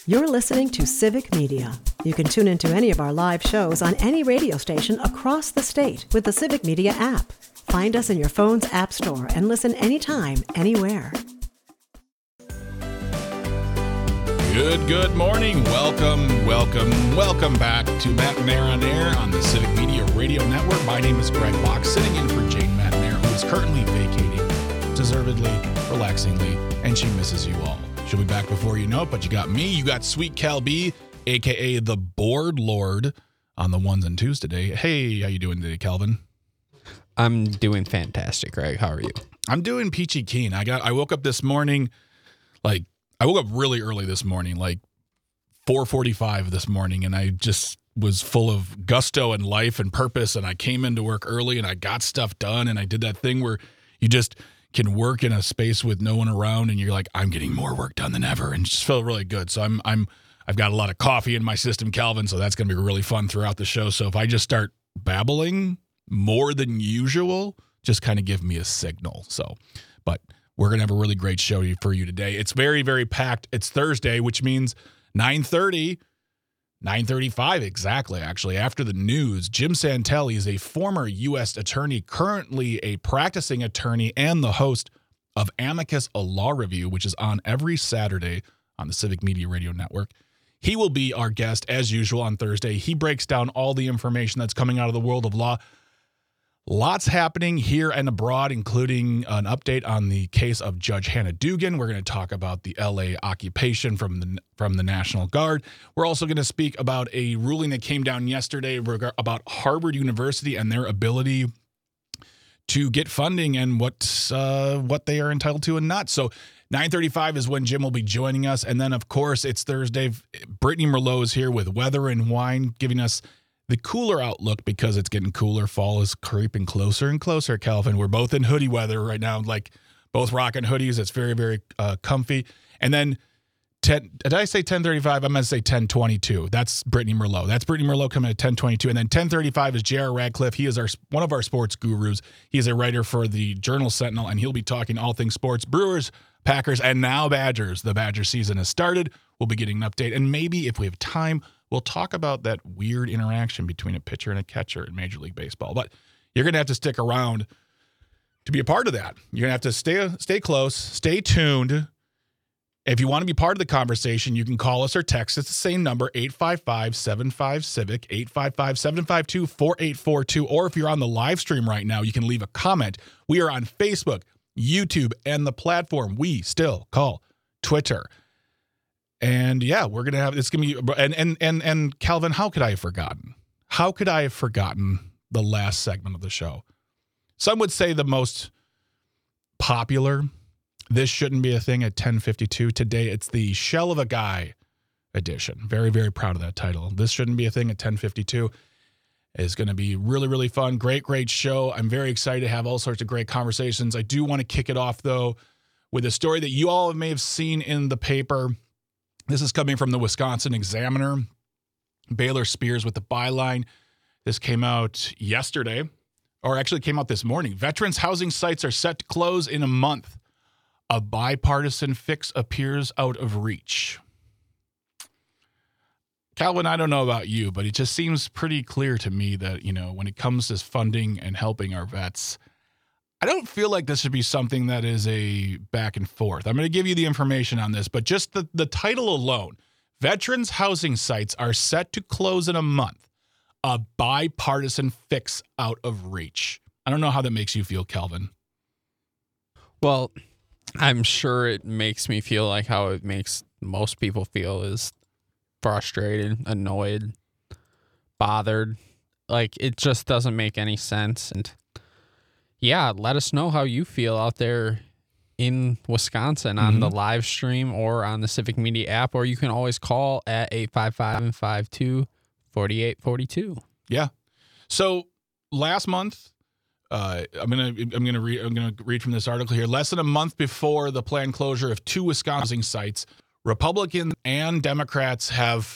You're listening to Civic Media. You can tune into any of our live shows on any radio station across the state with the Civic Media app. Find us in your phone's app store and listen anytime, anywhere. Good morning. Welcome back to Matt McNair on Air on the Civic Media Radio Network. My name is Greg Bach, sitting in for Jane McNair, who is currently vacating, deservedly, relaxingly, and she misses you all. She'll be back before you know it, but you got me. You got Sweet Cal B, a.k.a. the Board Lord, on the ones and twos today. Hey, how you doing today, Calvin? I'm doing fantastic, Greg. How are you? I'm doing peachy keen. I woke up this morning, I woke up really early this morning, like 4:45 this morning, and I just was full of gusto and life and purpose, and I came into work early, and I got stuff done, and I did that thing where you just can work in a space with no one around, and you're like, I'm getting more work done than ever, and just felt really good. So I've got a lot of coffee in my system, Calvin, so that's going to be really fun throughout the show. So if I just start babbling more than usual, just kind of give me a signal. But we're going to have a really great show for you today. It's very, very packed. It's Thursday, which means 9:35 exactly, actually. After the news, Jim Santelli is a former U.S. attorney, currently a practicing attorney, and the host of Amicus, a law review, which is on every Saturday on the Civic Media Radio Network. He will be our guest, as usual, on Thursday. He breaks down all the information that's coming out of the world of law. Lots happening here and abroad, including an update on the case of Judge Hannah Dugan. We're going to talk about the L.A. occupation from the National Guard. We're also going to speak about a ruling that came down yesterday about Harvard University and their ability to get funding and what they are entitled to and not. So 9:35 is when Jim will be joining us. And then, of course, it's Thursday. Brittany Merlot is here with Weather and Wine, giving us the cooler outlook because it's getting cooler. Fall is creeping closer and closer, Calvin. We're both in hoodie weather right now, like both rocking hoodies. It's very, very comfy. And then, did I say 10:35? I'm going to say 10:22. That's Brittany Merlot. That's Brittany Merlot coming at 10:22. And then 10:35 is J.R. Radcliffe. He is one of our sports gurus. He's a writer for the Journal Sentinel, and he'll be talking all things sports, Brewers, Packers, and now Badgers. The Badger season has started. We'll be getting an update. And maybe if we have time, we'll talk about that weird interaction between a pitcher and a catcher in Major League Baseball. But you're going to have to stick around to be a part of that. You're going to have to stay close, stay tuned. If you want to be part of the conversation, you can call us or text us the same number, 855-75-CIVIC, 855-752-4842. Or if you're on the live stream right now, you can leave a comment. We are on Facebook, YouTube, and the platform we still call Twitter. And yeah, we're going to have, it's going to be, and Calvin, how could I have forgotten? How could I have forgotten the last segment of the show? Some would say the most popular. This shouldn't be a thing at 10:52. Today, it's the Shell of a Guy edition. Very, very proud of that title. This shouldn't be a thing at 10:52. It's going to be really, really fun. Great show. I'm very excited to have all sorts of great conversations. I do want to kick it off, though, with a story that you all may have seen in the paper. This is coming from the Wisconsin Examiner. Baylor Spears with the byline. This came out yesterday, or actually came out this morning. Veterans housing sites are set to close in a month. A bipartisan fix appears out of reach. Calvin, I don't know about you, but it just seems pretty clear to me that, when it comes to funding and helping our vets, I don't feel like this should be something that is a back and forth. I'm going to give you the information on this, but just the title alone, Veterans housing sites are set to close in a month. A bipartisan fix out of reach. I don't know how that makes you feel, Calvin. Well, I'm sure it makes me feel like how it makes most people feel, is frustrated, annoyed, bothered. Like, it just doesn't make any sense. And yeah, let us know how you feel out there in Wisconsin on the live stream or on the Civic Media app, or you can always call at 855-52-4842. Yeah. So last month, I'm gonna read from this article here. Less than a month before the planned closure of 2 Wisconsin sites, Republicans and Democrats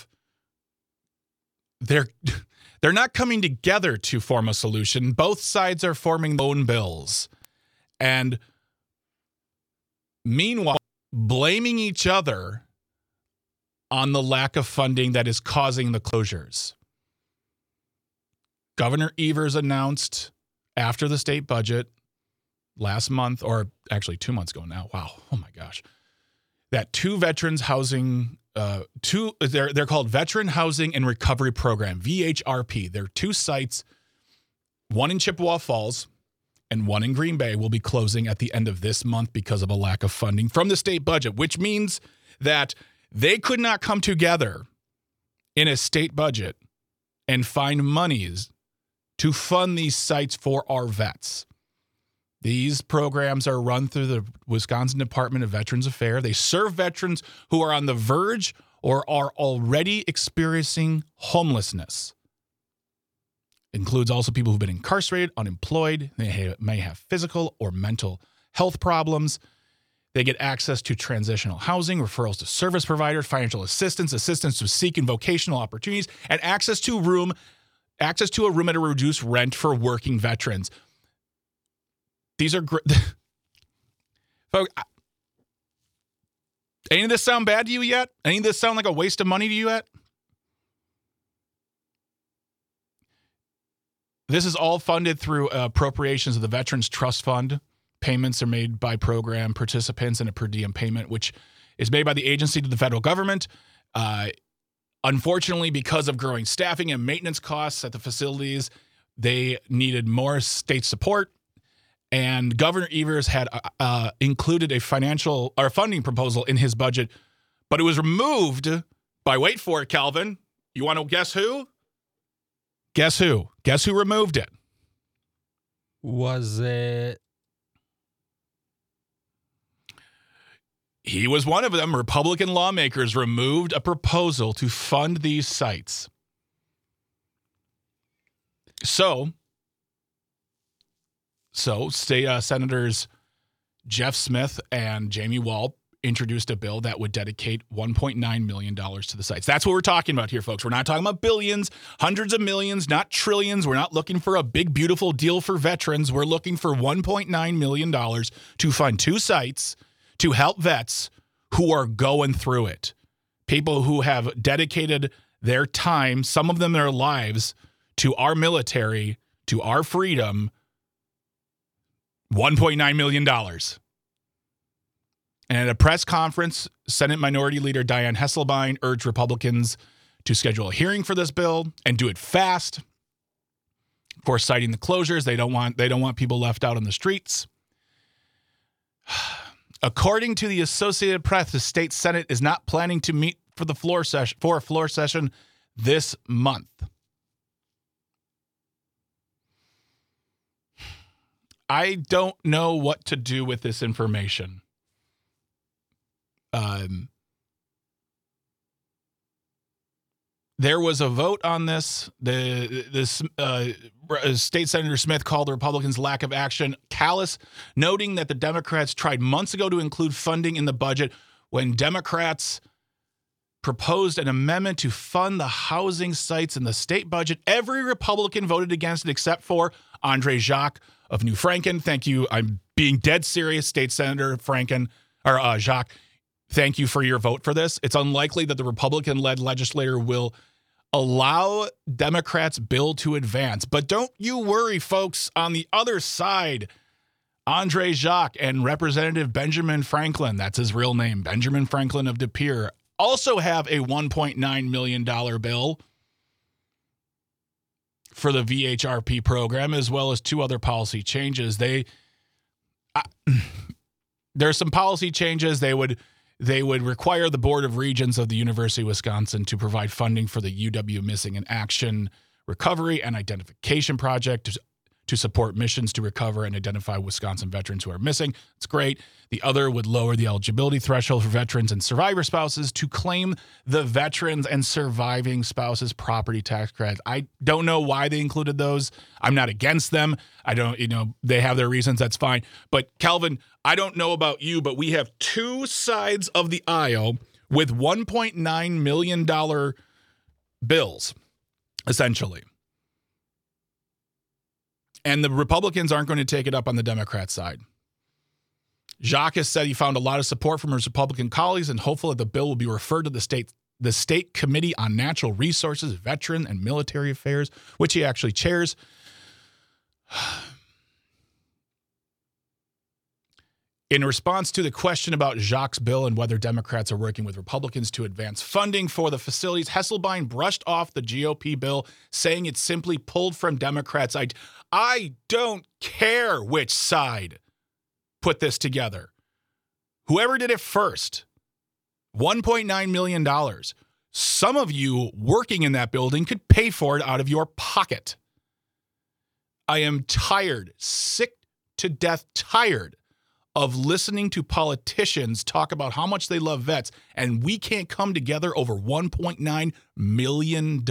they're not coming together to form a solution. Both sides are forming their own bills, and meanwhile, blaming each other on the lack of funding that is causing the closures. Governor Evers announced after the state budget last month, or actually 2 months ago now. Wow. Oh my gosh. That two veterans housing, they're called Veteran Housing and Recovery Program, VHRP. They're two sites, one in Chippewa Falls and one in Green Bay, will be closing at the end of this month because of a lack of funding from the state budget, which means that they could not come together in a state budget and find monies to fund these sites for our vets. These programs are run through the Wisconsin Department of Veterans Affairs. They serve veterans who are on the verge or are already experiencing homelessness. Includes also people who've been incarcerated, unemployed. They may have physical or mental health problems. They get access to transitional housing, referrals to service providers, financial assistance, assistance to seeking vocational opportunities, and access to a room at a reduced rent for working veterans. These are great. Folks, any of this sound bad to you yet? Any of this sound like a waste of money to you yet? This is all funded through appropriations of the Veterans Trust Fund. Payments are made by program participants in a per diem payment, which is made by the agency to the federal government. Unfortunately, because of growing staffing and maintenance costs at the facilities, they needed more state support. And Governor Evers had included a financial or funding proposal in his budget, but it was removed by, wait for it, Calvin. You want to guess who? Guess who? Guess who removed it? Was it? He was one of them. Republican lawmakers removed a proposal to fund these sites. So state senators Jeff Smith and Jamie Wall introduced a bill that would dedicate $1.9 million to the sites. That's what we're talking about here, folks. We're not talking about billions, hundreds of millions, not trillions. We're not looking for a big, beautiful deal for veterans. We're looking for $1.9 million to fund two sites to help vets who are going through it. People who have dedicated their time, some of them their lives, to our military, to our freedom. $1.9 million. And at a press conference, Senate Minority Leader Dianne Hesselbein urged Republicans to schedule a hearing for this bill and do it fast. Of course, citing the closures, they don't want people left out on the streets. According to the Associated Press, the state Senate is not planning to meet for a floor session this month. I don't know what to do with this information. There was a vote on this. State Senator Smith called the Republicans' lack of action callous, noting that the Democrats tried months ago to include funding in the budget when Democrats proposed an amendment to fund the housing sites in the state budget. Every Republican voted against it except for Andre Jacques of New Franken. Thank you. I'm being dead serious, State Senator Jacques. Thank you for your vote for this. It's unlikely that the Republican-led legislature will allow Democrats' bill to advance. But don't you worry, folks. On the other side, Andre Jacques and Representative Benjamin Franklin, that's his real name, Benjamin Franklin of De Pere, also have a $1.9 million bill for the VHRP program, as well as two other policy changes. There's some policy changes. They would require the Board of Regents of the University of Wisconsin to provide funding for the UW Missing in Action Recovery and Identification Project to support missions to recover and identify Wisconsin veterans who are missing. It's great. The other would lower the eligibility threshold for veterans and survivor spouses to claim the veterans and surviving spouses property tax credits. I don't know why they included those. I'm not against them. They have their reasons. That's fine. But Calvin, I don't know about you, but we have two sides of the aisle with $1.9 million bills, essentially. And the Republicans aren't going to take it up on the Democrat side. Jacques has said he found a lot of support from his Republican colleagues and hopeful that the bill will be referred to the state the State Committee on Natural Resources, Veteran and Military Affairs, which he actually chairs. In response to the question about Jacques' bill and whether Democrats are working with Republicans to advance funding for the facilities, Hesselbein brushed off the GOP bill, saying it simply pulled from Democrats. I don't care which side put this together. Whoever did it first, $1.9 million. Some of you working in that building could pay for it out of your pocket. I am tired, sick to death tired of listening to politicians talk about how much they love vets, and we can't come together over $1.9 million.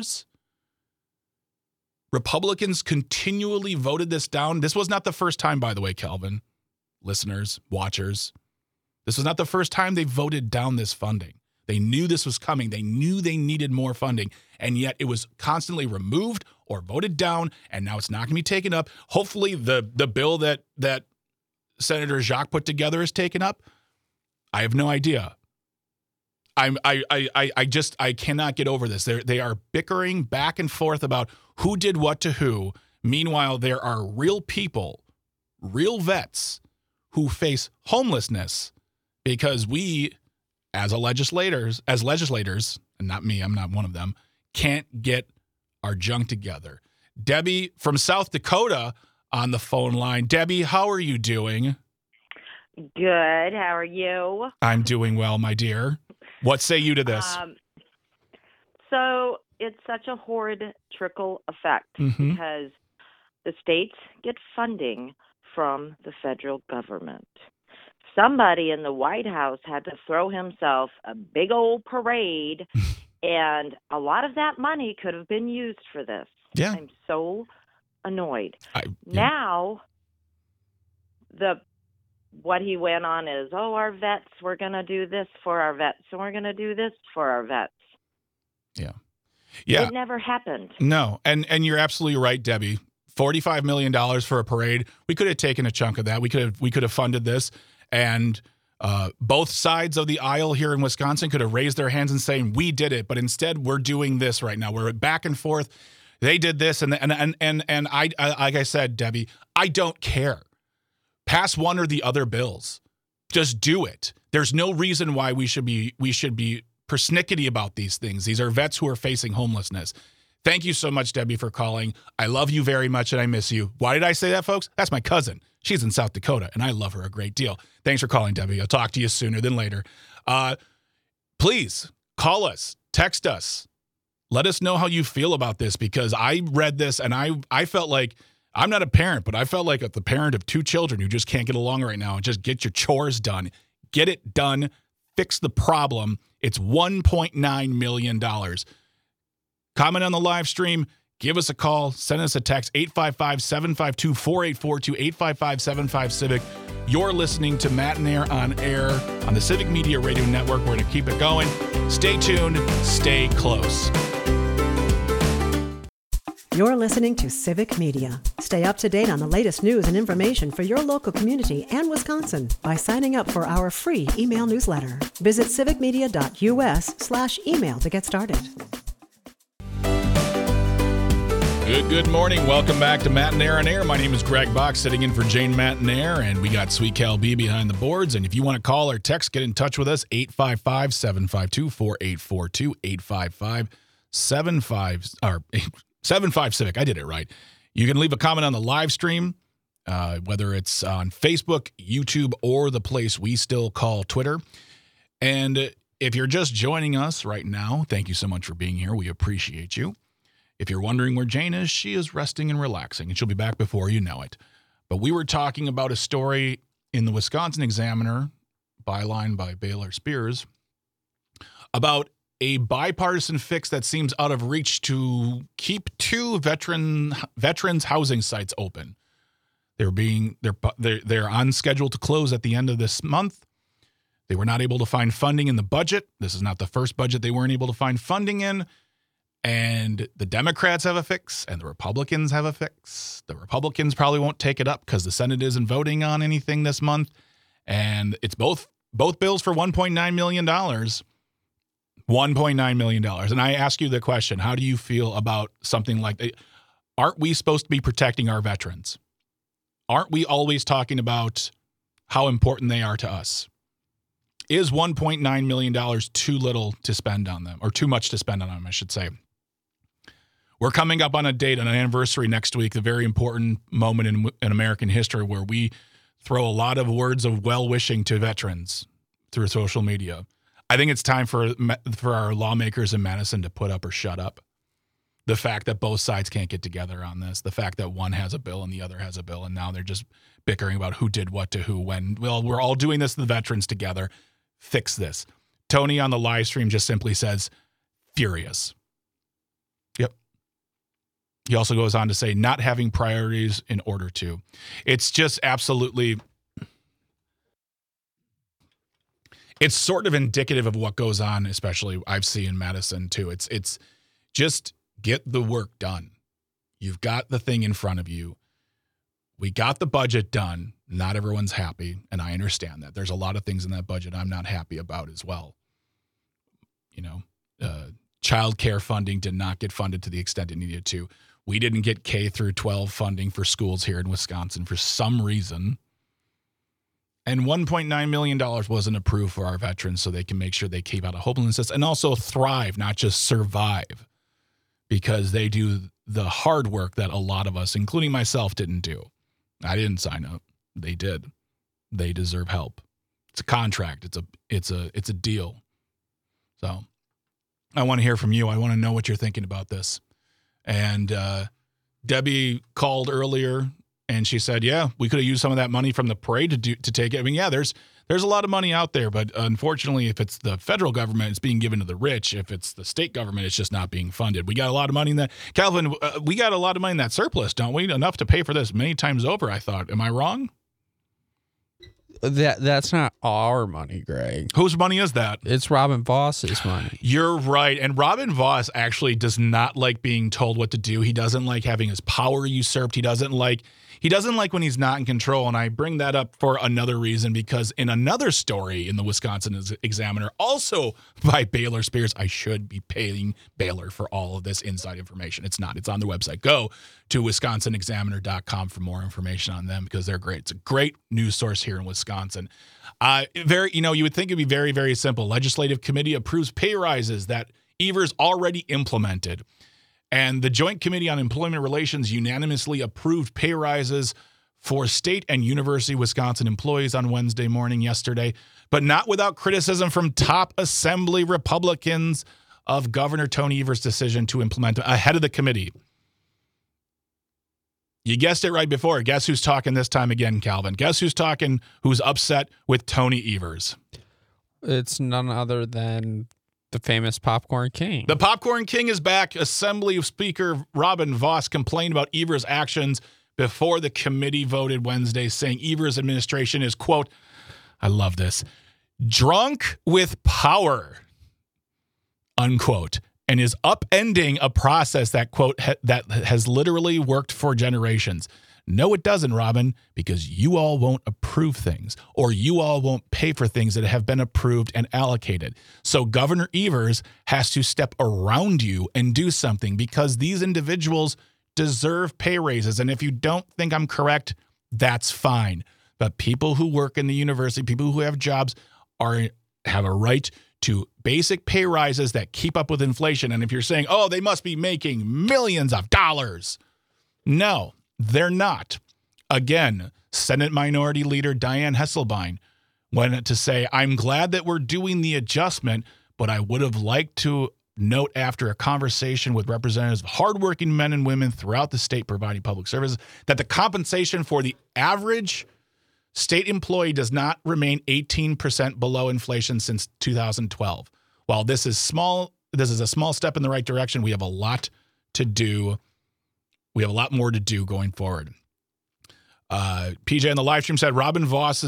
Republicans continually voted this down. This was not the first time, by the way, Kelvin, listeners, watchers. This was not the first time they voted down this funding. They knew this was coming. They knew they needed more funding, and yet it was constantly removed or voted down, and now it's not going to be taken up. Hopefully the bill that Senator Jacques put together is taken up. I have no idea. I cannot get over this. They are bickering back and forth about who did what to who. Meanwhile, there are real people, real vets who face homelessness because we, as legislators, and not me, I'm not one of them, can't get our junk together. Debbie from South Dakota on the phone line. Debbie, how are you doing? Good. How are you? I'm doing well, my dear. What say you to this? So it's such a horrid trickle effect because the states get funding from the federal government. Somebody in the White House had to throw himself a big old parade, and a lot of that money could have been used for this. Yeah. I'm so annoyed. Yeah. Now, what he went on is, our vets, we're going to do this for our vets, and we're going to do this for our vets. Yeah. Yeah. It never happened. No. And you're absolutely right, Debbie. $45 million for a parade. We could have taken a chunk of that. We could have funded this, and both sides of the aisle here in Wisconsin could have raised their hands and saying, we did it. But instead, we're doing this right now. We're back and forth. They did this, and I like I said, Debbie, I don't care. Pass one or the other bills. Just do it. There's no reason why we should be persnickety about these things. These are vets who are facing homelessness. Thank you so much, Debbie, for calling. I love you very much, and I miss you. Why did I say that, folks? That's my cousin. She's in South Dakota, and I love her a great deal. Thanks for calling, Debbie. I'll talk to you sooner than later. Please call us, text us. Let us know how you feel about this, because I read this and I felt like, I'm not a parent, but I felt like the parent of two children who just can't get along right now, and just get your chores done. Get it done. Fix the problem. It's $1.9 million. Comment on the live stream. Give us a call. Send us a text, 855-752-4842, 855-75-CIVIC. You're listening to Matt and Air on air on the Civic Media Radio Network. We're going to keep it going. Stay tuned. Stay close. You're listening to Civic Media. Stay up to date on the latest news and information for your local community and Wisconsin by signing up for our free email newsletter. Visit civicmedia.us/email to get started. Good morning. Welcome back to Matt and Air on Air. My name is Greg Bach, sitting in for Jane Matt and Air, and we got Sweet Cal B behind the boards. And if you want to call or text, get in touch with us, 855-752-4842, 855-75-Civic. I did it right. You can leave a comment on the live stream, whether it's on Facebook, YouTube, or the place we still call Twitter. And if you're just joining us right now, thank you so much for being here. We appreciate you. If you're wondering where Jane is, she is resting and relaxing, and she'll be back before you know it. But we were talking about a story in the Wisconsin Examiner, byline by Baylor Spears, about a bipartisan fix that seems out of reach to keep two veterans housing sites open. They're on schedule to close at the end of this month. They were not able to find funding in the budget. This is not the first budget they weren't able to find funding in. And the Democrats have a fix, and the Republicans have a fix. The Republicans probably won't take it up because the Senate isn't voting on anything this month. And it's both bills for $1.9 million. $1.9 million. And I ask you the question, how do you feel about something like that? Aren't we supposed to be protecting our veterans? Aren't we always talking about how important they are to us? Is $1.9 million too little to spend on them, or too much to spend on them, I should say? We're coming up on a date, an anniversary next week, a very important moment in American history where we throw a lot of words of well-wishing to veterans through social media. I think it's time for our lawmakers in Madison to put up or shut up. The fact that both sides can't get together on this, the fact that one has a bill and the other has a bill, and now they're just bickering about who did what to who when. Well, we're all doing this to the veterans together. Fix this. Tony on the live stream just simply says, furious. Yep. He also goes on to say, not having priorities in order to. It's just absolutely, it's sort of indicative of what goes on, especially I've seen in Madison too. It's just get the work done. You've got the thing in front of you. We got the budget done. Not everyone's happy, and I understand that. There's a lot of things in that budget I'm not happy about as well. You know, child care funding did not get funded to the extent it needed to. We didn't get K through 12 funding for schools here in Wisconsin for some reason. And $1.9 million wasn't approved for our veterans so they can make sure they keep out of homelessness and also thrive, not just survive, because they do the hard work that a lot of us, including myself, didn't do. I didn't sign up. They did. They deserve help. It's a contract. It's a deal. So I want to hear from you. I want to know what you're thinking about this. And Debbie called earlier and she said, yeah, we could have used some of that money from the parade to take it. I mean, yeah, there's a lot of money out there, but unfortunately, if it's the federal government, it's being given to the rich. If it's the state government, it's just not being funded. We got a lot of money in that. Calvin, we got a lot of money in that surplus, don't we? Enough to pay for this many times over, I thought. Am I wrong? That's not our money, Greg. Whose money is that? It's Robin Voss's money. You're right. And Robin Voss actually does not like being told what to do. He doesn't like having his power usurped. He doesn't like when he's not in control. And I bring that up for another reason, because in another story in the Wisconsin Examiner, also by Baylor Spears, I should be paying Baylor for all of this inside information. It's not. It's on their website. Go to wisconsinexaminer.com for more information on them, because they're great. It's a great news source here in Wisconsin. You would think it'd be very, very simple. Legislative committee approves pay rises that Evers already implemented. And the Joint Committee on Employment Relations unanimously approved pay rises for state and University of Wisconsin employees on Wednesday morning yesterday, but not without criticism from top Assembly Republicans of Governor Tony Evers' decision to implement ahead of the committee. You guessed it right before. Guess who's talking this time again, Calvin? Guess who's talking, who's upset with Tony Evers? It's none other than the famous Popcorn King. The Popcorn King is back. Assembly Speaker Robin Voss complained about Evers' actions before the committee voted Wednesday, saying Evers' administration is, quote, I love this, drunk with power, unquote, and is upending a process that, quote, that has literally worked for generations. No, it doesn't, Robin, because you all won't approve things, or you all won't pay for things that have been approved and allocated. So Governor Evers has to step around you and do something, because these individuals deserve pay raises. And if you don't think I'm correct, that's fine. But people who work in the university, people who have jobs, have a right to basic pay rises that keep up with inflation. And if you're saying, oh, they must be making millions of dollars, no. They're not. Again, Senate Minority Leader Dianne Hesselbein went to say, I'm glad that we're doing the adjustment, but I would have liked to note after a conversation with representatives of hardworking men and women throughout the state providing public services that the compensation for the average state employee does not remain 18% below inflation since 2012. While this is a small step in the right direction, we have a lot to do. We have a lot more to do going forward. PJ on the live stream said Robin Voss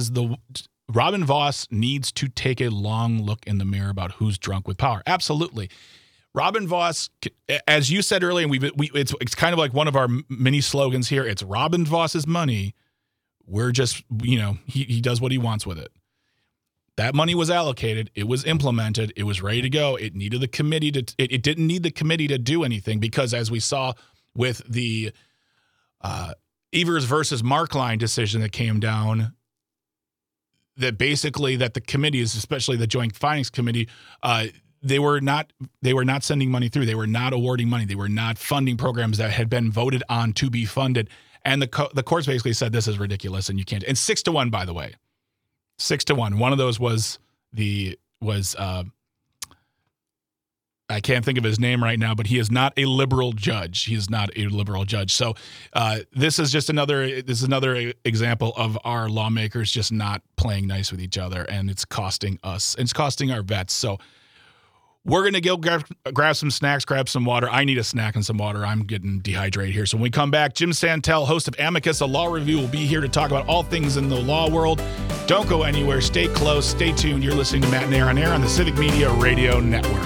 needs to take a long look in the mirror about who's drunk with power. Absolutely. Robin Voss, as you said earlier, and it's kind of like one of our mini slogans here. It's Robin Voss's money. We're just, he does what he wants with it. That money was allocated. It was implemented. It was ready to go. It needed the committee to. It didn't need the committee to do anything because, as we saw with the Evers versus Markline decision that came down, that basically that the committees, especially the Joint Finance Committee, they were not sending money through. They were not awarding money. They were not funding programs that had been voted on to be funded. And the courts basically said this is ridiculous and you can't. And 6-1, by the way. 6-1. One of those was I can't think of his name right now, but he is not a liberal judge. He is not a liberal judge. So this is another example of our lawmakers just not playing nice with each other, and it's costing us. It's costing our vets. So we're going to go grab some snacks, grab some water. I need a snack and some water. I'm getting dehydrated here. So when we come back, Jim Santel, host of Amicus, a law review, will be here to talk about all things in the law world. Don't go anywhere. Stay close. Stay tuned. You're listening to Matt and Air on Air on the Civic Media Radio Network.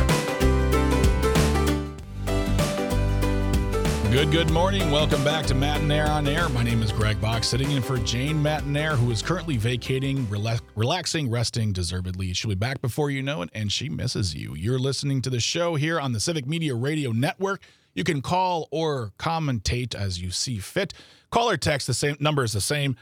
Good morning. Welcome back to Matt and Air on Air. My name is Greg Box, sitting in for Jane Mattinair, who is currently vacating, relaxing, resting deservedly. She'll be back before you know it, and she misses you. You're listening to the show here on the Civic Media Radio Network. You can call or commentate as you see fit. Call or text, the same number is the same,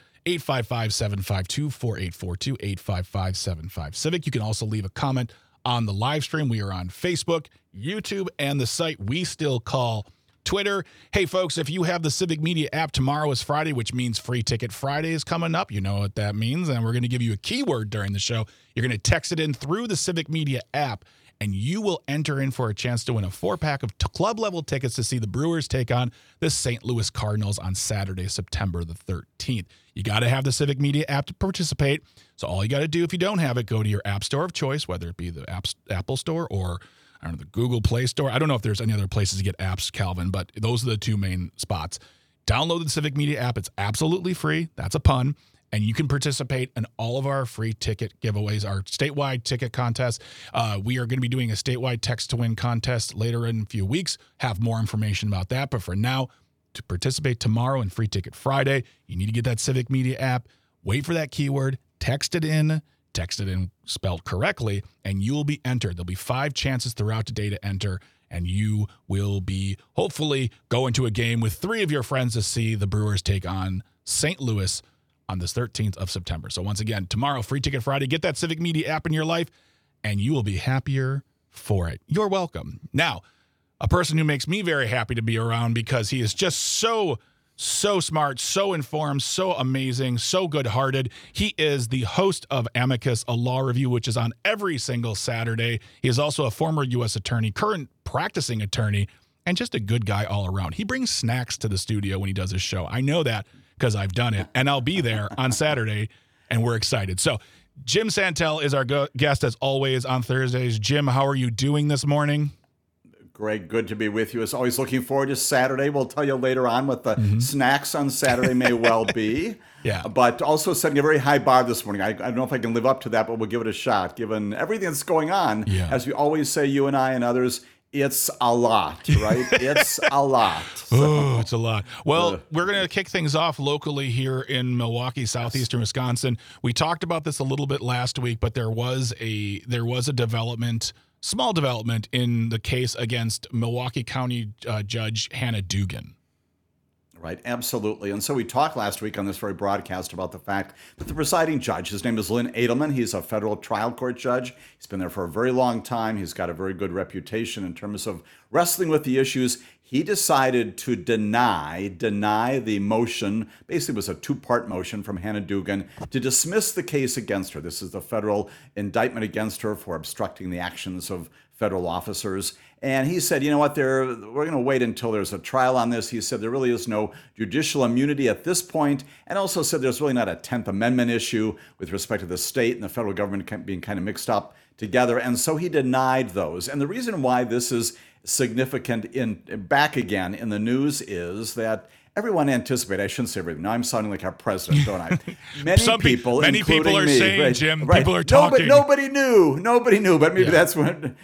855-752-4842, 855-75-CIVIC. You can also leave a comment on the live stream. We are on Facebook, YouTube, and the site we still call Twitter. Hey, folks, if you have the Civic Media app, tomorrow is Friday, which means Free Ticket Friday is coming up. You know what that means. And we're going to give you a keyword during the show. You're going to text it in through the Civic Media app, and you will enter in for a chance to win a 4-pack of club-level tickets to see the Brewers take on the St. Louis Cardinals on Saturday, September the 13th. You got to have the Civic Media app to participate. So all you got to do, if you don't have it, go to your app store of choice, whether it be the Apple Store or the Google Play Store. I don't know if there's any other places to get apps, Calvin, but those are the two main spots. Download the Civic Media app. It's absolutely free. That's a pun. And you can participate in all of our free ticket giveaways, our statewide ticket contest. We are going to be doing a statewide text-to-win contest later in a few weeks. Have more information about that. But for now, to participate tomorrow in Free Ticket Friday, you need to get that Civic Media app. Wait for that keyword. Text it in spelled correctly, and you will be entered. There'll be 5 chances throughout the day to enter, and you will be hopefully going to a game with 3 of your friends to see the Brewers take on St. Louis on this 13th of September. So once again, tomorrow, Free Ticket Friday. Get that Civic Media app in your life, and you will be happier for it. You're welcome. Now, a person who makes me very happy to be around because he is just so smart, so informed, so amazing, so good-hearted. He is the host of Amicus, a law review, which is on every single Saturday. He is also a former U.S. attorney, current practicing attorney, and just a good guy all around. He brings snacks to the studio when he does his show. I know that because I've done it, and I'll be there on Saturday, and we're excited. So Jim Santel is our guest, as always, on Thursdays. Jim, how are you doing this morning? Greg, good to be with you. As always, looking forward to Saturday. We'll tell you later on what the snacks on Saturday may well be. Yeah. But also setting a very high bar this morning. I don't know if I can live up to that, but we'll give it a shot. Given everything that's going on, as we always say, you and I and others, it's a lot, right? It's a lot. So. Oh, it's a lot. Well, we're going to kick things off locally here in Milwaukee, southeastern Wisconsin. We talked about this a little bit last week, but there was a development. Small development in the case against Milwaukee County Judge Hannah Dugan. Right, absolutely. And so we talked last week on this very broadcast about the fact that the presiding judge, his name is Lynn Edelman. He's a federal trial court judge. He's been there for a very long time. He's got a very good reputation in terms of wrestling with the issues. He decided to deny the motion. Basically, it was a 2-part motion from Hannah Dugan to dismiss the case against her. This is the federal indictment against her for obstructing the actions of federal officers. And he said, you know what, we're going to wait until there's a trial on this. He said there really is no judicial immunity at this point, and also said there's really not a 10th Amendment issue with respect to the state and the federal government being kind of mixed up together. And so he denied those. And the reason why this is significant back again in the news is that everyone anticipated. I shouldn't say everything. Now I'm sounding like our president, don't I? Many people are me, saying, right, Jim. Right. People are talking. Nobody knew. But maybe that's when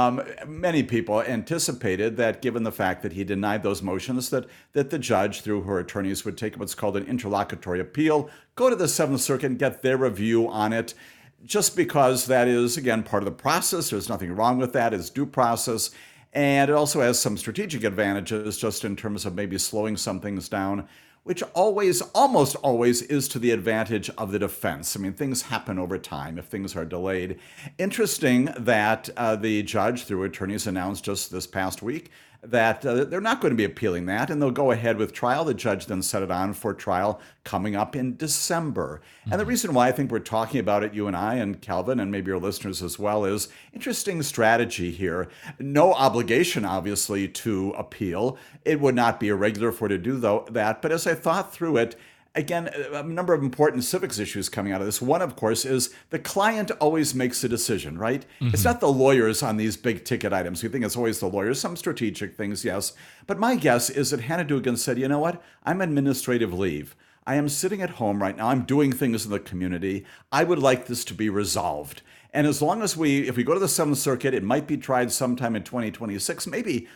many people anticipated that, given the fact that he denied those motions, that the judge, through her attorneys, would take what's called an interlocutory appeal, go to the Seventh Circuit and get their review on it. just because that is, again, part of the process. There's nothing wrong with that. It's due process. And it also has some strategic advantages just in terms of maybe slowing some things down, which almost always is to the advantage of the defense. I mean, things happen over time if things are delayed. Interesting that the judge, through attorneys, announced just this past week that they're not going to be appealing that, and they'll go ahead with trial. The judge then set it on for trial coming up in December. And the reason why I think we're talking about it, you and I and Calvin, and maybe your listeners as well, is interesting strategy here. No obligation, obviously, to appeal. It would not be irregular for her to do that. But as I thought through it, again, a number of important civics issues coming out of this. One, of course, is the client always makes the decision, right? It's not the lawyers on these big ticket items. We think it's always the lawyers. Some strategic things, yes. But my guess is that Hannah Dugan said, you know what? I'm on administrative leave. I am sitting at home right now. I'm doing things in the community. I would like this to be resolved. And as long as if we go to the Seventh Circuit, it might be tried sometime in 2026, maybe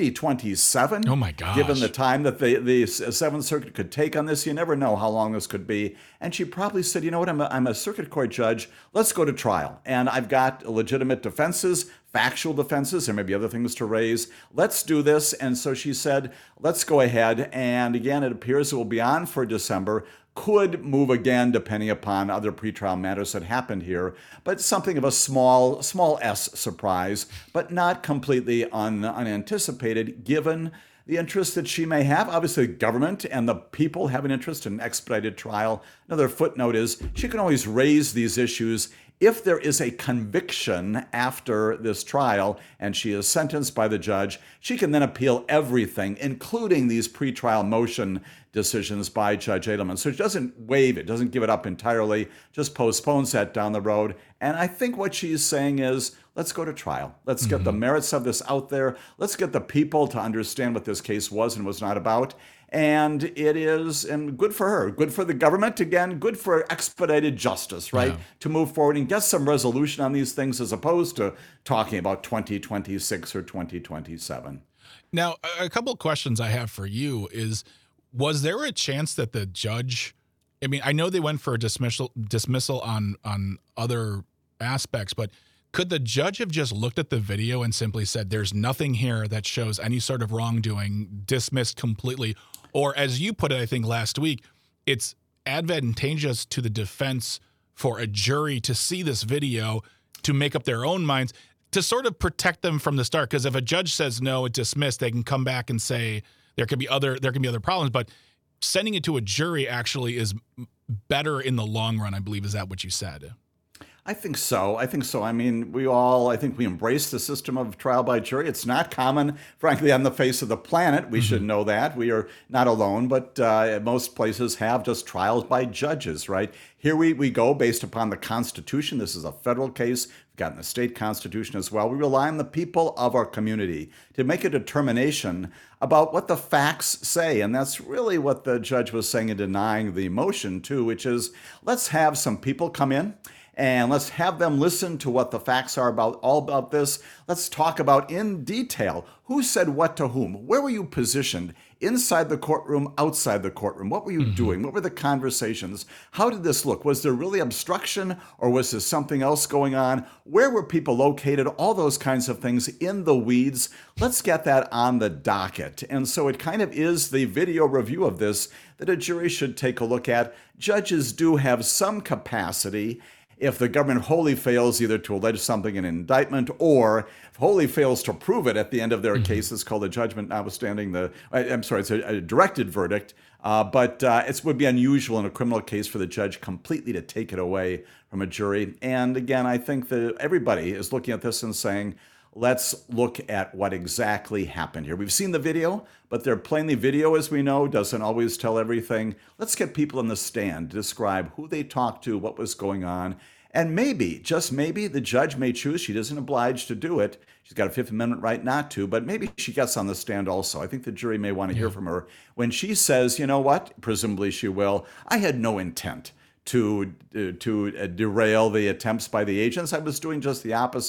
2027. Oh my gosh. Given the time that the Seventh Circuit could take on this, you never know how long this could be. And she probably said, you know what, I'm a circuit court judge. Let's go to trial. And I've got legitimate defenses, factual defenses. There may be other things to raise. Let's do this. And so she said, let's go ahead. And again, it appears it will be on for December. Could move again depending upon other pretrial matters that happened here, but something of a small s surprise, but not completely unanticipated given the interest that she may have. Obviously, the government and the people have an interest in an expedited trial. Another footnote is she can always raise these issues if there is a conviction after this trial and she is sentenced by the judge. She can then appeal everything, including these pretrial motion decisions by Judge Edelman. So she doesn't waive it, doesn't give it up entirely, just postpones that down the road. And I think what she's saying is, let's go to trial. Let's get the merits of this out there. Let's get the people to understand what this case was and was not about. And it is, and good for her, good for the government, again, good for expedited justice, right? Yeah. To move forward and get some resolution on these things as opposed to talking about 2026 or 2027. Now, a couple of questions I have for you is, was there a chance that the judge, I mean, I know they went for a dismissal on other aspects, but could the judge have just looked at the video and simply said, there's nothing here that shows any sort of wrongdoing, dismissed completely? Or as you put it, I think last week, it's advantageous to the defense for a jury to see this video to make up their own minds, to sort of protect them from the start. Because if a judge says no, it's dismissed, they can come back and say there can be other problems. But sending it to a jury actually is better in the long run, I believe. Is that what you said? I think so. I mean, I think we embrace the system of trial by jury. It's not common, frankly, on the face of the planet. We should know that. We are not alone, but most places have just trials by judges, right? Here we go based upon the Constitution. This is a federal case. We've gotten the state constitution as well. We rely on the people of our community to make a determination about what the facts say. And that's really what the judge was saying in denying the motion, too, which is let's have some people come in and let's have them listen to what the facts are all about this. Let's talk about in detail who said what to whom. Where were you positioned? Inside the courtroom, outside the courtroom? What were you doing? What were the conversations? How did this look? Was there really obstruction or was there something else going on? Where were people located? All those kinds of things in the weeds. Let's get that on the docket. And so it kind of is the video review of this that a jury should take a look at. Judges do have some capacity if the government wholly fails either to allege something in an indictment or wholly fails to prove it at the end of their case. It's called a judgment notwithstanding it's a directed verdict. But it would be unusual in a criminal case for the judge completely to take it away from a jury. And again, I think that everybody is looking at this and saying, let's look at what exactly happened here. We've seen the video, but they're plainly video, as we know, doesn't always tell everything. Let's get people in the stand to describe who they talked to, what was going on. And maybe, just maybe, the judge may choose. She isn't obliged to do it. She's got a Fifth Amendment right not to, but maybe she gets on the stand also. I think the jury may want to hear from her when she says, you know what, presumably she will, I had no intent to derail the attempts by the agents. I was doing just the opposite.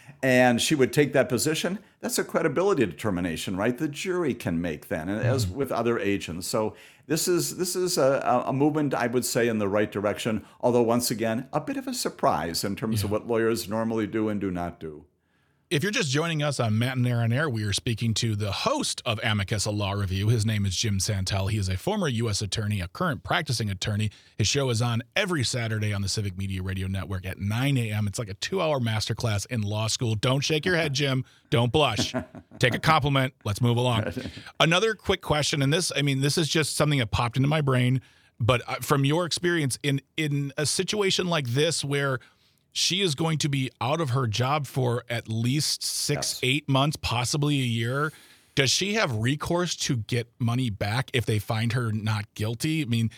and she would take that position, that's a credibility determination, right? The jury can make then, and as with other agents. So this is a movement, I would say, in the right direction, although once again, a bit of a surprise in terms of what lawyers normally do and do not do. If you're just joining us on Matt and Aaron Air, we are speaking to the host of Amicus, a Law Review. His name is Jim Santel. He is a former U.S. attorney, a current practicing attorney. His show is on every Saturday on the Civic Media Radio Network at 9 a.m. It's like a 2-hour masterclass in law school. Don't shake your head, Jim. Don't blush. Take a compliment. Let's move along. Another quick question, and this is just something that popped into my brain, but from your experience in a situation like this where she is going to be out of her job for at least 6-8 months, possibly a year. Does she have recourse to get money back if they find her not guilty? I mean,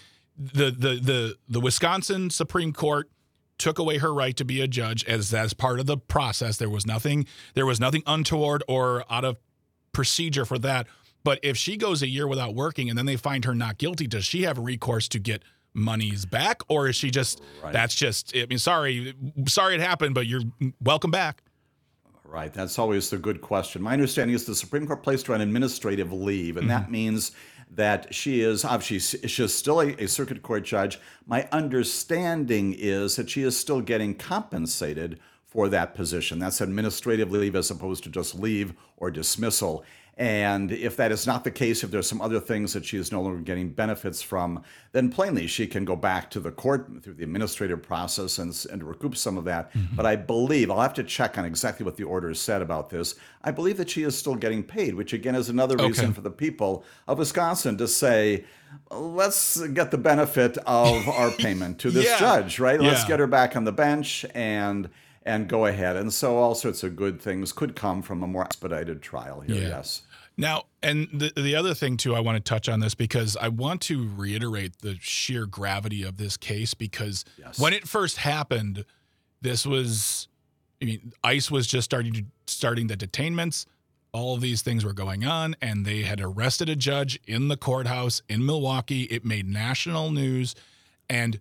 the Wisconsin Supreme Court took away her right to be a judge as part of the process. There was nothing untoward or out of procedure for that. But if she goes a year without working and then they find her not guilty, does she have recourse to get money's back, or is she just that's just, I mean, sorry it happened, but you're welcome back? Right. That's always the good question. My understanding is the Supreme Court placed her on administrative leave, and that means that she's still a circuit court judge. My understanding is that she is still getting compensated for that position. That's administrative leave as opposed to just leave or dismissal. And if that is not the case, if there's some other things that she is no longer getting benefits from, then plainly she can go back to the court through the administrative process and recoup some of that. But I believe, I'll have to check on exactly what the order said about this, I believe that she is still getting paid, which again is another reason for the people of Wisconsin to say, let's get the benefit of our payment to this judge, right? Let's get her back on the bench and go ahead. And so all sorts of good things could come from a more expedited trial here, yes. Now, and the other thing, too, I want to touch on this because I want to reiterate the sheer gravity of this case because when it first happened, this was, ICE was just starting the detainments. All of these things were going on, and they had arrested a judge in the courthouse in Milwaukee. It made national news, and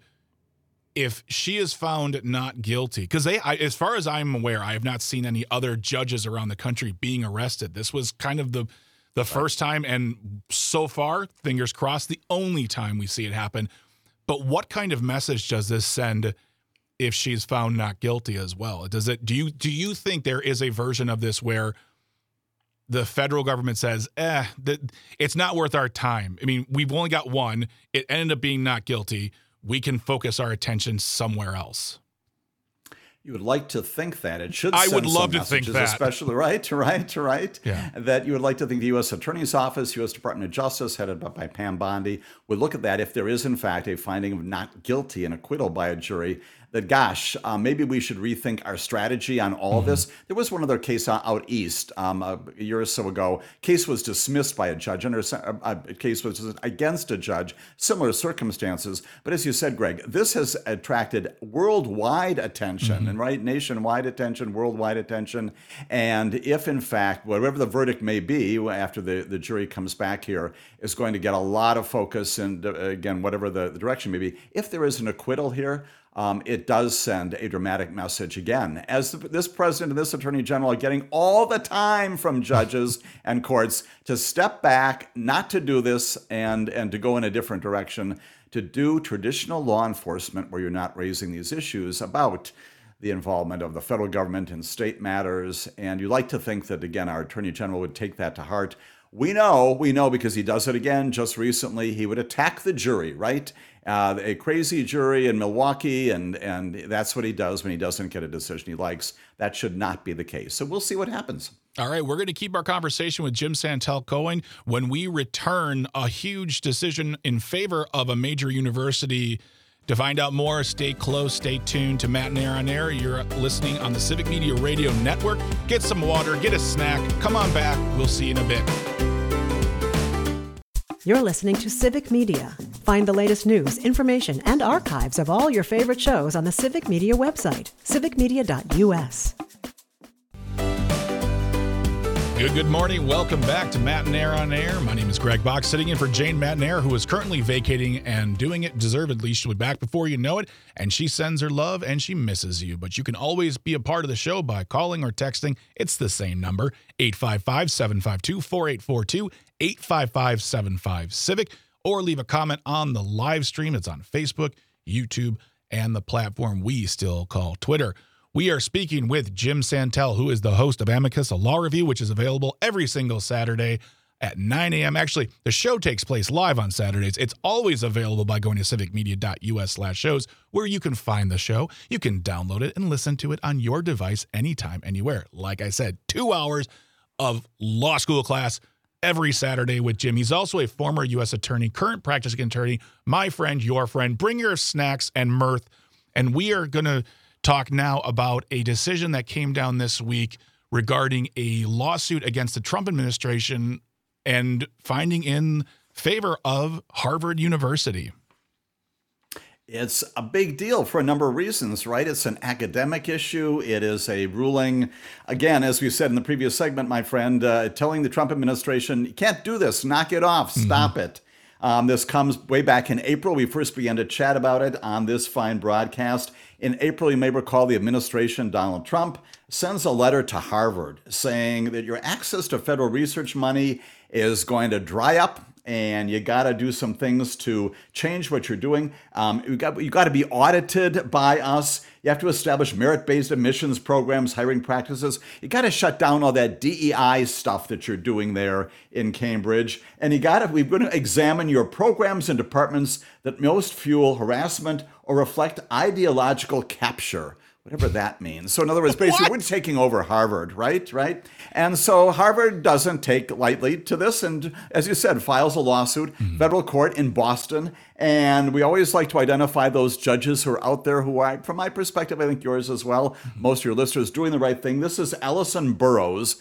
if she is found not guilty, because as far as I'm aware, I have not seen any other judges around the country being arrested. This was kind of the first time, and so far, fingers crossed, the only time we see it happen. But what kind of message does this send if she's found not guilty as well? Do you think there is a version of this where the federal government says, it's not worth our time? I mean, we've only got one. It ended up being not guilty. We can focus our attention somewhere else. You would like to think that. It should I send would love some to think that. Especially, right. Yeah. That you would like to think the U.S. Attorney's Office, U.S. Department of Justice, headed up by Pam Bondi, would look at that if there is, in fact, a finding of not guilty and acquittal by a jury, that, gosh, maybe we should rethink our strategy on all of this. There was one other case out east a year or so ago. Case was dismissed by a judge. A case was against a judge, similar circumstances. But as you said, Greg, this has attracted worldwide attention, and nationwide attention, worldwide attention. And if, in fact, whatever the verdict may be after the jury comes back here, is going to get a lot of focus, and again, whatever the direction may be, if there is an acquittal here, it does send a dramatic message again. As this president and this attorney general are getting all the time from judges and courts to step back, not to do this, and to go in a different direction, to do traditional law enforcement where you're not raising these issues about the involvement of the federal government in state matters. And you like to think that, again, our attorney general would take that to heart. We know because he does it again just recently. He would attack the jury, right? A crazy jury in Milwaukee, and that's what he does when he doesn't get a decision he likes. That should not be the case. So we'll see what happens. All right, we're going to keep our conversation with Jim Santel going. When we return, a huge decision in favor of a major university. To find out more, stay close, stay tuned to Matt and Aaron on Air. You're listening on the Civic Media Radio Network. Get some water, get a snack. Come on back. We'll see you in a bit. You're listening to Civic Media. Find the latest news, information, and archives of all your favorite shows on the Civic Media website, civicmedia.us. Good morning. Welcome back to Matt and Air on Air. My name is Greg Box, sitting in for Jane Matnair, who is currently vacating and doing it deservedly. She'll be back before you know it, and she sends her love and she misses you. But you can always be a part of the show by calling or texting. It's the same number, 855-752-4842, 855-75-CIVIC, or leave a comment on the live stream. It's on Facebook, YouTube, and the platform we still call Twitter. We are speaking with Jim Santel, who is the host of Amicus, a law review, which is available every single Saturday at 9 a.m. Actually, the show takes place live on Saturdays. It's always available by going to civicmedia.us/shows, where you can find the show. You can download it and listen to it on your device anytime, anywhere. Like I said, 2 hours of law school class every Saturday with Jim. He's also a former U.S. attorney, current practicing attorney, my friend, your friend. Bring your snacks and mirth, and we are going to talk now about a decision that came down this week regarding a lawsuit against the Trump administration and finding in favor of Harvard University. It's a big deal for a number of reasons, right? It's an academic issue. It is a ruling, again, as we said in the previous segment, my friend, telling the Trump administration, you can't do this, knock it off, stop it. This comes way back in April. We first began to chat about it on this fine broadcast. In April, you may recall the administration, Donald Trump, sends a letter to Harvard saying that your access to federal research money is going to dry up and you got to do some things to change what you're doing. You got to be audited by us. You have to establish merit-based admissions programs, hiring practices. You got to shut down all that DEI stuff that you're doing there in Cambridge. And we're going to examine your programs and departments that most fuel harassment or reflect ideological capture, whatever that means. So in other words, basically, we're taking over Harvard, right? And so Harvard doesn't take lightly to this and, as you said, files a lawsuit, federal court in Boston. And we always like to identify those judges who are out there who are, from my perspective, I think yours as well, most of your listeners, doing the right thing. This is Allison Burroughs,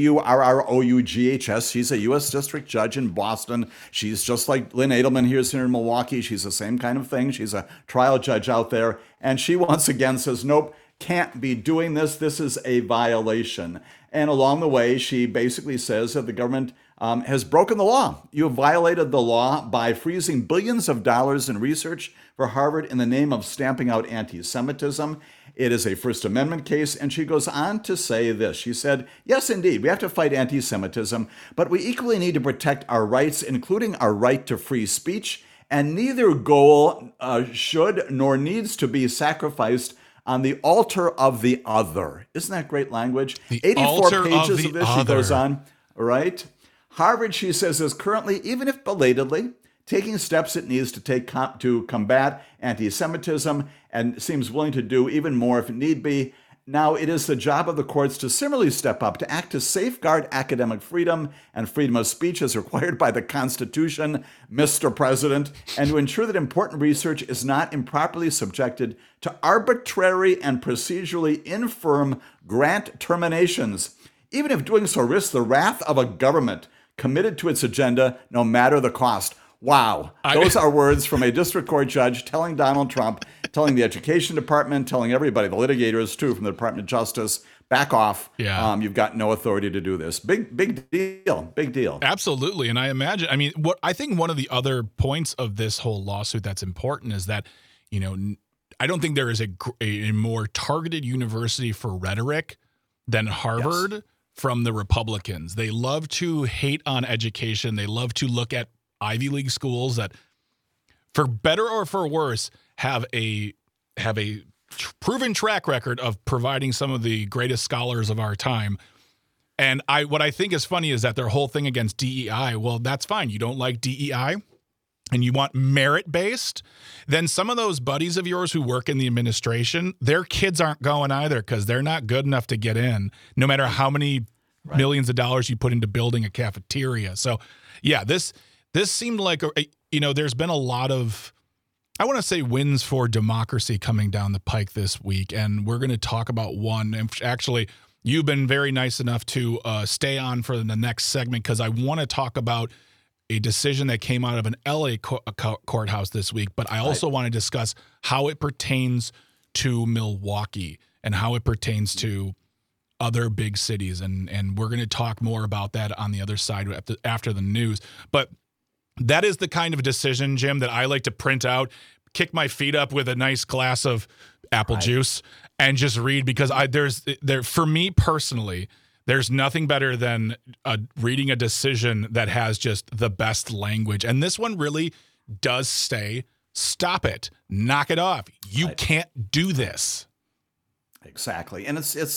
Burroughs. She's a U.S. District Judge in Boston. She's just like Lynn Edelman here in Milwaukee. She's the same kind of thing. She's a trial judge out there. And she once again says, nope, can't be doing this. This is a violation. And along the way, she basically says that the government has broken the law. You have violated the law by freezing billions of dollars in research for Harvard in the name of stamping out anti-Semitism. It is a First Amendment case. And she goes on to say this. She said, yes, indeed, we have to fight anti-Semitism, but we equally need to protect our rights, including our right to free speech. And neither goal should nor needs to be sacrificed on the altar of the other. Isn't that great languge? The 84 pages of this, she goes on, right? Harvard, she says, is currently, even if belatedly, taking steps it needs to take to combat anti-Semitism and seems willing to do even more if need be. Now, it is the job of the courts to similarly step up, to act to safeguard academic freedom and freedom of speech as required by the Constitution, Mr. President, and to ensure that important research is not improperly subjected to arbitrary and procedurally infirm grant terminations, even if doing so risks the wrath of a government committed to its agenda, no matter the cost. Wow. Those are words from a district court judge telling Donald Trump, telling the education department, telling everybody, the litigators too, from the Department of Justice, back off. Yeah. You've got no authority to do this. Big deal. Absolutely. And I imagine, what I think one of the other points of this whole lawsuit that's important is that, I don't think there is a more targeted university for rhetoric than Harvard. Yes. From the Republicans. They love to hate on education. They love to look at Ivy League schools that, for better or for worse, have a proven track record of providing some of the greatest scholars of our time. And what I think is funny is that their whole thing against DEI, well, that's fine. You don't like DEI and you want merit-based, then some of those buddies of yours who work in the administration, their kids aren't going either because they're not good enough to get in, no matter how many millions of dollars you put into building a cafeteria. So, yeah, this seemed like, there's been a lot of, I want to say, wins for democracy coming down the pike this week, and we're going to talk about one. And actually, you've been very nice enough to stay on for the next segment because I want to talk about a decision that came out of an LA courthouse this week, but I also want to discuss how it pertains to Milwaukee and how it pertains to other big cities. And we're going to talk more about that on the other side after the news. But that is the kind of decision, Jim, that I like to print out, kick my feet up with a nice glass of apple juice and just read, because for me personally, there's nothing better than reading a decision that has just the best language. And this one really does say, stop it, knock it off. You can't do this. Exactly. And it's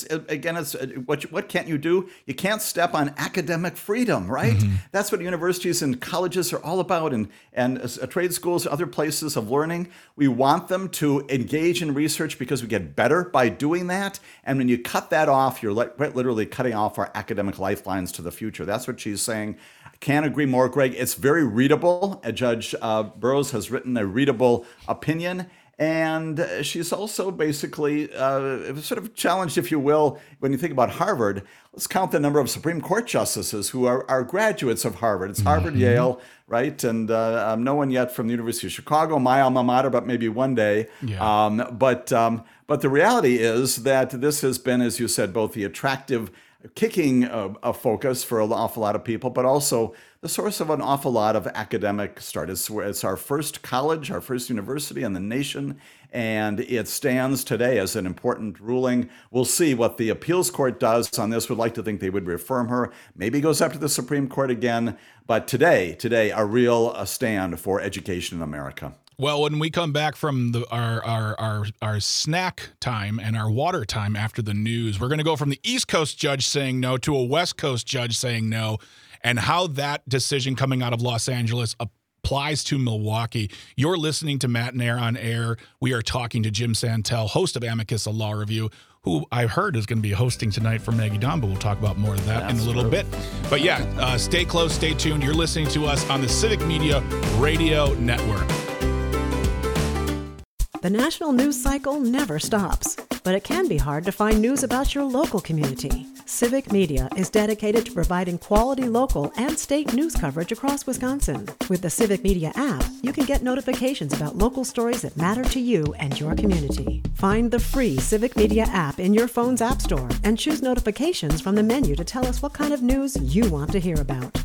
what can't you do? You can't step on academic freedom, right? Mm-hmm. That's what universities and colleges are all about, and trade schools, other places of learning. We want them to engage in research because we get better by doing that. And when you cut that off, you're literally cutting off our academic lifelines to the future. That's what she's saying. I can't agree more, Greg. It's very readable. Judge Burroughs has written a readable opinion. And she's also basically sort of challenged, if you will, when you think about Harvard. Let's count the number of Supreme Court justices who are graduates of Harvard. It's Harvard, Yale, right? And no one yet from the University of Chicago, my alma mater, but maybe one day. Yeah. But the reality is that this has been, as you said, both the attractive kicking a focus for an awful lot of people, but also the source of an awful lot of academic start. It's our first college, our first university in the nation, and it stands today as an important ruling. We'll see what the appeals court does on this. Would like to think they would reaffirm her. Maybe goes up to the Supreme Court again. But today, a real stand for education in America. Well, when we come back from our snack time and our water time after the news, we're going to go from the East Coast judge saying no to a West Coast judge saying no, and how that decision coming out of Los Angeles applies to Milwaukee. You're listening to Matt and Air on Air. We are talking to Jim Santel, host of Amicus, a law review, who I've heard is going to be hosting tonight for Maggie Dawn, but we'll talk about more of that in a little bit. But yeah, stay close, stay tuned. You're listening to us on the Civic Media Radio Network. The national news cycle never stops, but it can be hard to find news about your local community. Civic Media is dedicated to providing quality local and state news coverage across Wisconsin. With the Civic Media app, you can get notifications about local stories that matter to you and your community. Find the free Civic Media app in your phone's app store and choose notifications from the menu to tell us what kind of news you want to hear about.